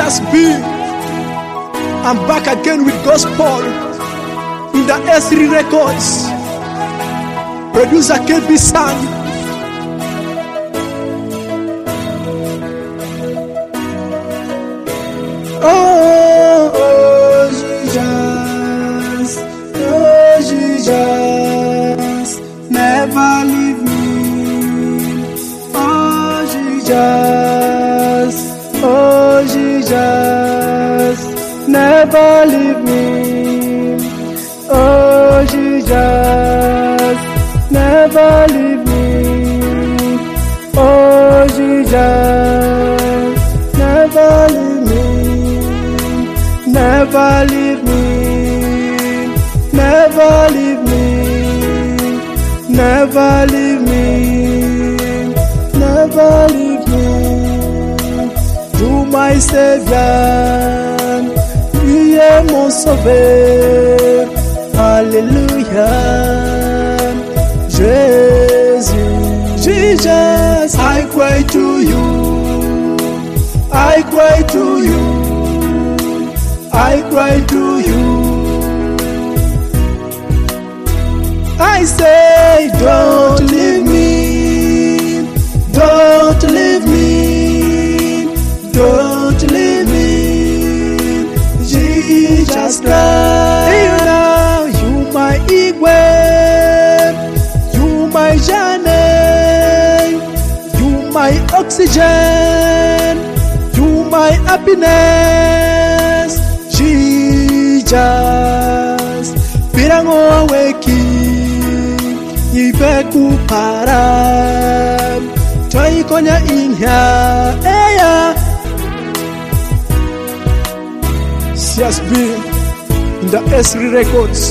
CSB. I'm back again with gospel in the S3 Records. Producer KB San. Oh, Jesus, never leave me. Oh, Jesus, never leave me. Oh, Jesus, never leave me. Oh, Jesus, never leave me. Never leave me, never leave me, never leave me, never leave me. You my Savior, you are mon sauveur. Hallelujah, Jesus, I cry to you, I cry to you. I cry to you. I say, don't leave me, don't leave me, don't leave me. Jesus Christ, you my equal, you my journey, you my oxygen, you my happiness. Jesus, pirango weki, ibeku para, toi konya inha, eya. CSB in the S3 Records.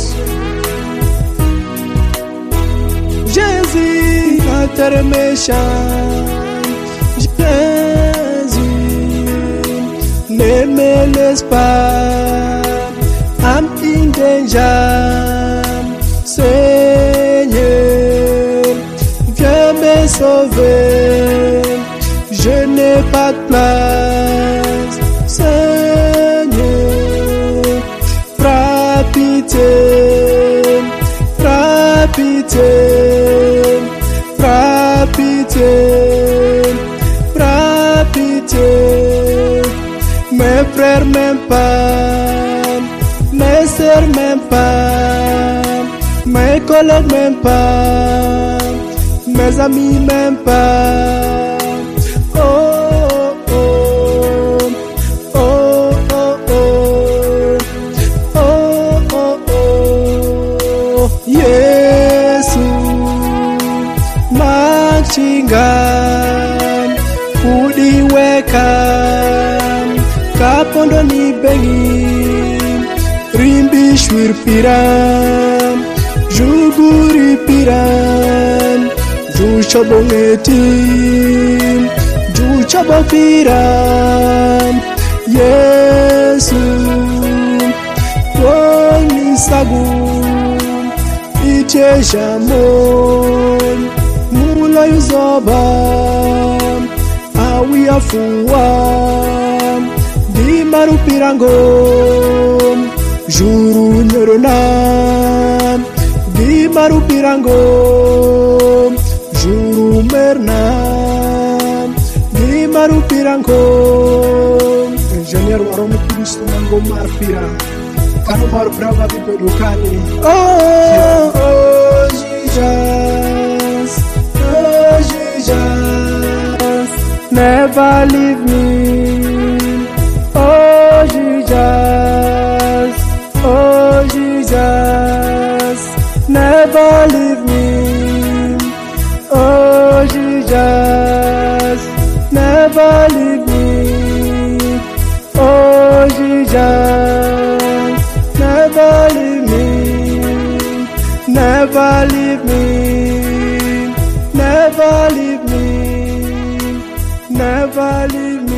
Jésus, intermission. Ne me laisse pas, I'm in danger. Seigneur, viens me sauver, je n'ai pas de place. Seigneur, prends pitié, prends pitié, prends pitié, prends pitié. Mes frères m'aiment pas, mes sœurs m'aiment pas, mes collègues m'aiment pas, mes amis m'aiment pas. Oh, oh, oh, oh, oh, oh, oh, oh. Jesus, machingan, kudiweka. Kapondo ni bengi, rimbi shwir piran, juguri piran, juchabongeti, juchabopiran. Yesu, woni sagu, ite jamon, mula yuzoba, awi afuwa. Di marupirango, juru nyorona. Di marupirango, juru merna. Di marupirango, engineer warono Kristo mango marpira. Kano maruprava bipedukani. Oh, Jesus, never leave me. Oh Jesus, never leave me. Oh Jesus, never leave me. Oh Jesus, never leave me. Never leave me. Never leave me. Never leave me.